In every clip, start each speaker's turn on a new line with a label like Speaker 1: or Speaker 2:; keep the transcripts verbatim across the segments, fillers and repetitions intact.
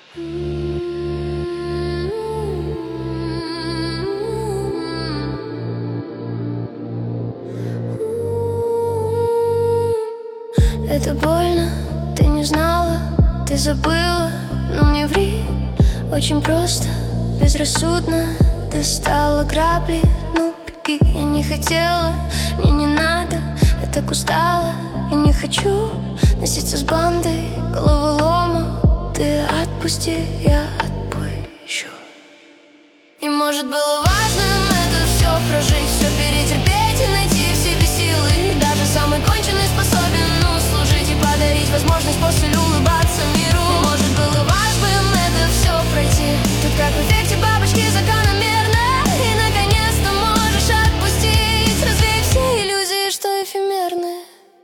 Speaker 1: Это больно, ты не знала, ты забыла, но не ври. Очень просто, безрассудно достала грабли. Ну беги, я не хотела, мне не надо. Я так устала и не хочу носиться с бандой головолома. Ты отпусти, я отпущу. И может было важным это все прожить, все перетерпеть и найти в себе силы. И даже самый конченый способен услужить и подарить возможность после улыбаться миру. И может было важным это все пройти, тут как в эффекте бабочки закономерно. И наконец-то можешь отпустить, развей все иллюзии, что эфемерны.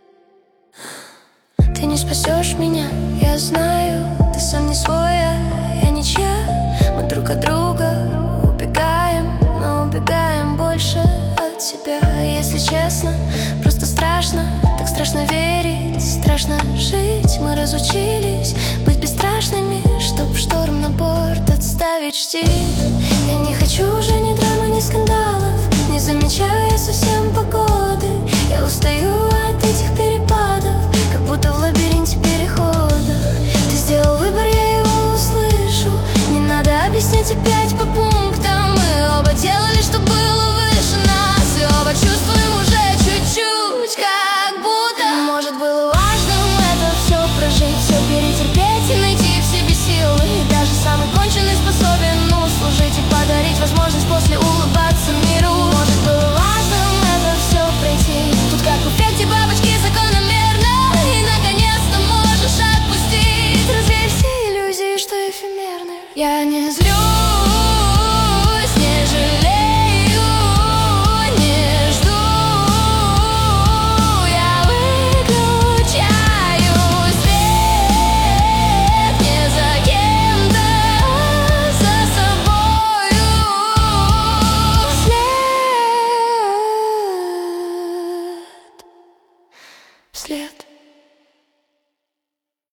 Speaker 1: Ты не спасешь меня, я знаю, ты сам не свой, а я ничья. Мы друг от друга убегаем, но убегаем больше от тебя. Если честно, просто страшно, так страшно верить, страшно жить. Мы разучились быть бесстрашными, чтоб шторм на борт отставить штиль. Я не хочу уже ни драмы, ни скандалов, не замечаю я совсем погоды. Я устаю от этих перепадов, как будто в лабиринте переходов. Ты сделал выбор, я его услышу, не надо объяснять опять по пунктам. Мы оба делали, что было выше нас, и оба чувствуем уже чуть-чуть, как будто. Может было важным это все прожить, все перетерпеть и найти в себе силы. И даже самый конченый способен услужить и подарить возможность после улыбаться миру. Может было важным это все пройти, тут как в эффекте бабочки закономерно. И наконец-то можешь отпустить, развей все иллюзии, что эфемерны. Я не злюсь.